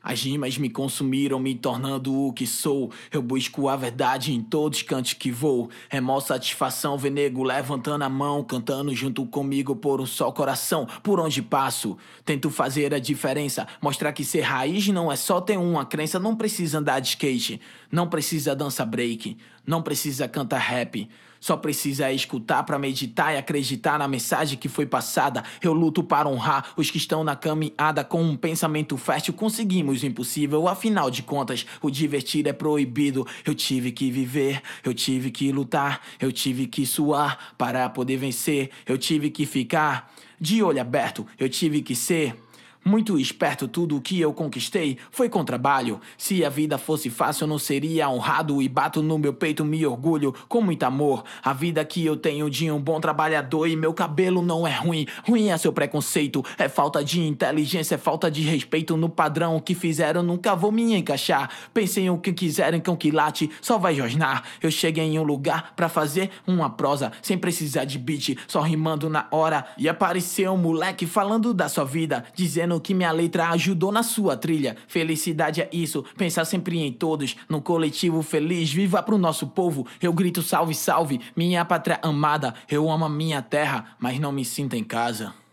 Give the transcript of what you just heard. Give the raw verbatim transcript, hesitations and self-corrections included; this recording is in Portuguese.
As rimas me consumiram, me tornando o que sou. Eu busco a verdade em todos os cantos que vou. É mó satisfação ver nego levantando a mão, cantando junto comigo por um só coração. Por onde passo, tento fazer a diferença, mostrar que ser raiz não é só ter uma crença. Não precisa andar de skate, não precisa dançar break, não precisa cantar rap. Só precisa escutar pra meditar e acreditar na mensagem que foi passada. Eu luto para honrar os que estão na caminhada. Com um pensamento fértil conseguimos o impossível. Afinal de contas, o divertir é proibido. Eu tive que viver, eu tive que lutar, eu tive que suar para poder vencer. Eu tive que ficar de olho aberto, eu tive que ser muito esperto. Tudo o que eu conquistei foi com trabalho. Se a vida fosse fácil eu não seria honrado. E bato no meu peito, me orgulho com muito amor. A vida que eu tenho de um bom trabalhador. E meu cabelo não é ruim, ruim é seu preconceito. É falta de inteligência, é falta de respeito. No padrão que fizeram nunca vou me encaixar. Pensem o que quiserem, cão que late só vai rosnar. Eu cheguei em um lugar pra fazer uma prosa sem precisar de beat, só rimando na hora. E apareceu um moleque falando da sua vida, dizendo que minha letra ajudou na sua trilha. Felicidade é isso, pensar sempre em todos, num coletivo feliz. Viva pro nosso povo, eu grito salve, salve, minha pátria amada. Eu amo a minha terra, mas não me sinto em casa.